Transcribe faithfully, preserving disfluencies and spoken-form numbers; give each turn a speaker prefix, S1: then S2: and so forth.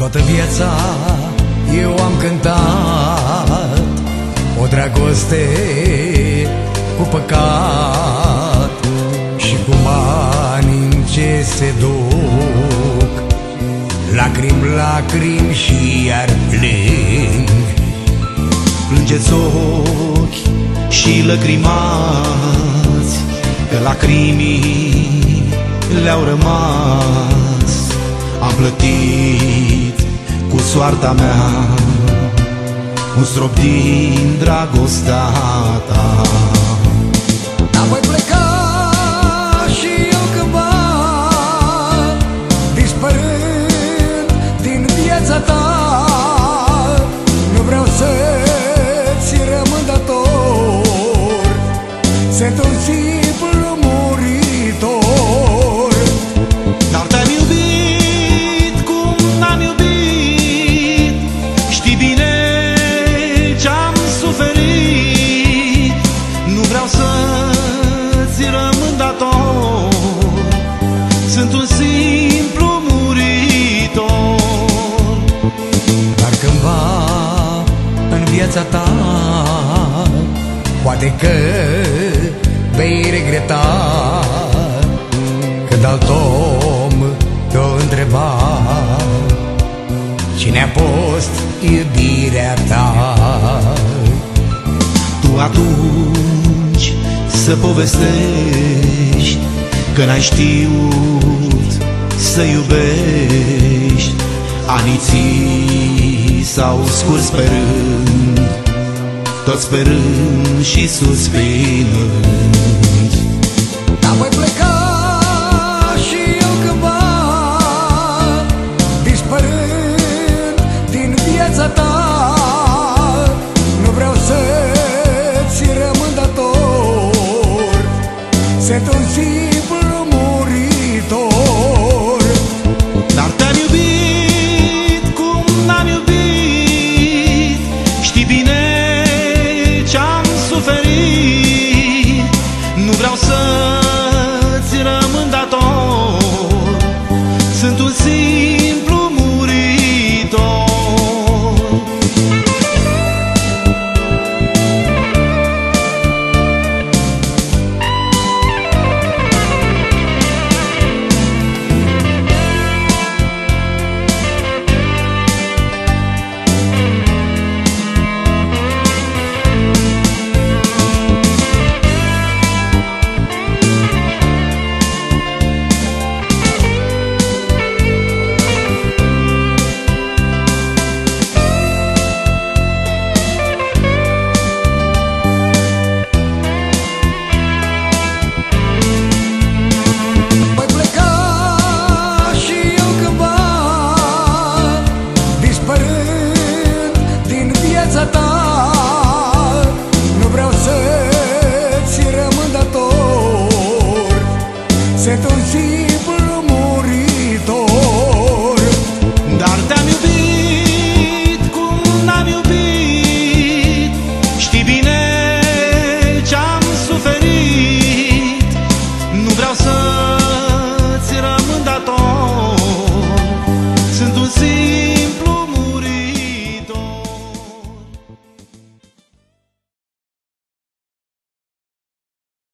S1: Toată viața eu am cântat o dragoste cu păcat, și cum ani ce se duc, lacrimi, lacrimi și iar plâng. Plângeți ochi și lăcrimați, că lacrimii le-au rămas. Am plătit cu soarta mea un strop din dragostea ta.
S2: Dar voi pleca și eu cândva, dispărând din viața ta. Nu vreau să-ți rămân dator, sunt un simplu muritor.
S3: Dar te-am iubit cum n-am iubit, știi bine ce-am suferit. Nu vreau să-ți rămân dator, sunt un simplu muritor.
S1: Dar cândva în viața ta poate că vei regreta, când alt om te-o întreba cine-a fost iubirea ta.
S3: Tu atunci să povestești că n-ai știut să iubești. Anii ți s-au scurs pe rând, tot sperând și suspinând.
S2: Dar voi pleca și eu cândva, dispărând din viața ta. Nu vreau să-ți rămân dator, sunt un simplu muritor.
S3: Dar te-am iubit cum n-am iubit, știi bine ce-am suferit. Nu vreau să-ți rămân dator, sunt un simplu muritor.
S2: Nu vreau să-ți rămân dator, sunt un